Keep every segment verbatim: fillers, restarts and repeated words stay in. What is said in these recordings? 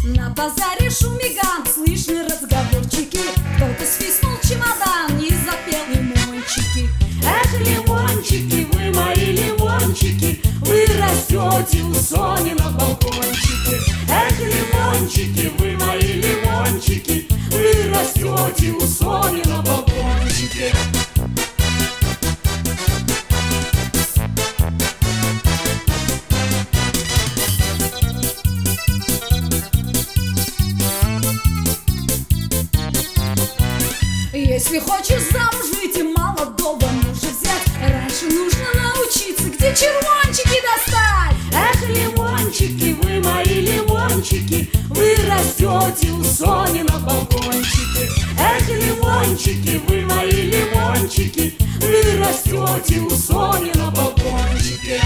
На базаре шум и гам, слышны разговорчики. Кто-то свистнул чемодан и запел лимончики. Эх, лимончики, вы мои лимончики, вы растете у Сони на балкончике. Эх, лимончики, вы мои лимончики, вы растете у Сони на балкончике. Если хочешь замуж выйти, молодого мужа взять, раньше нужно научиться, где червончики достать. Эх, лимончики, вы мои лимончики, вы растете у Сони на балкончике. Эх, лимончики, вы мои лимончики, вы растете у Сони на балкончике.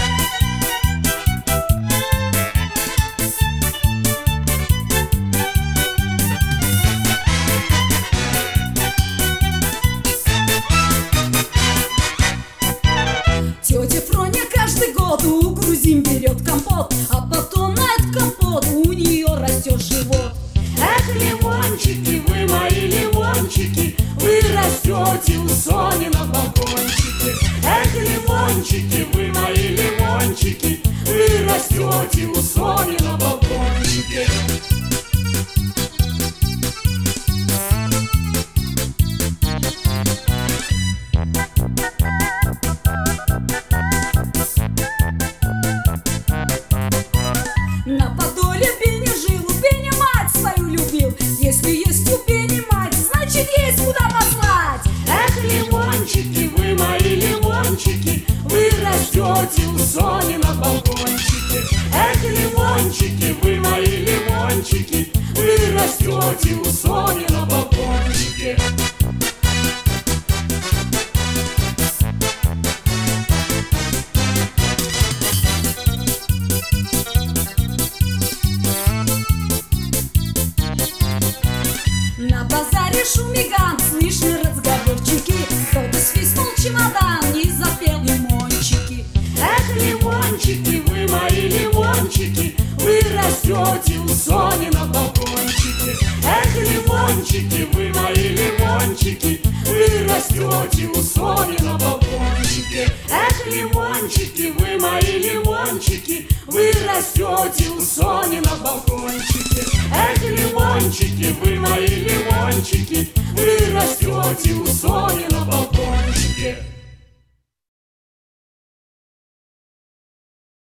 Тетя Фроня каждый год у грузин берет компот, а потом на этот компот у нее растет живот. Эх, лимончики, вы мои лимончики, вы растете у Сони на балкончике. Эх, лимончики, вы мои лимончики, вы растете у Сони на балкончике. На Подоле Беня жил, у Беня мать свою любил. Если есть у Бени мать, значит есть куда послать. Эх, лимончики, вы мои лимончики, вы растете у Сони на балкончике. Эх, лимончики, вы мои лимончики, вы растете у Сони на балкончике. На базаре шум и гам, слышны разговорчики. Кто-то свистнул чемодан и запел лимончики. Эх, лимончики, вы мои лимончики, вы растете у Сони на балкончике. Эх, лимончики, вы мои лимончики, вы растете у Сони на балкончике. Эх, лимончики, вы мои лимончики, вы растете у Сони на балкончике. Эх, лимончики, вы мои лимончики, вы растете у